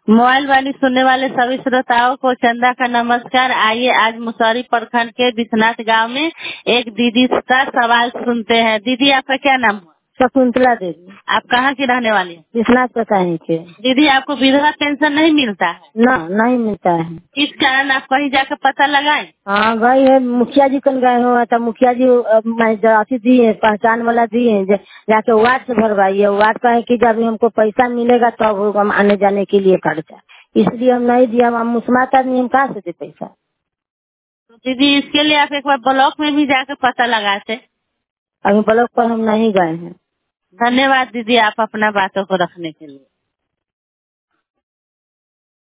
Mobile वाली सुनने वाले सभी श्रोताओं को चंदा का नमस्कार। आइए आज मुसहरी प्रखंड के विश्वनाथ गांव में एक दीदी का सवाल सुनते हैं। दीदी आपका क्या नाम है? शकुंतला देवी। आप कहाँ की रहने वाली हैं? विश्वनाथ प्रखंड के। दीदी आपको विधवा पेंशन नहीं मिलता है? नहीं मिलता है। किस कारण आप कहीं जाकर पता लगाए? हाँ गई है, मुखिया जी कन गए हो तो मुखिया जी अथी दिए, पहचान वाला दिए, जाके वार्ड से भरवाइए। वार्ड कहे कि जब हमको पैसा मिलेगा तब होगा हम आने जाने के लिए खर्चा, इसलिए हम नहीं दिया। हम मुस्मात आदमी, हम कहाँ से दे पैसा। तो दीदी इसके लिए आप एक बार ब्लॉक में भी जाकर पता लगाए थे? अभी ब्लॉक पर हम नहीं गए हैं। धन्यवाद दीदी आप अपना बातों को रखने के लिए।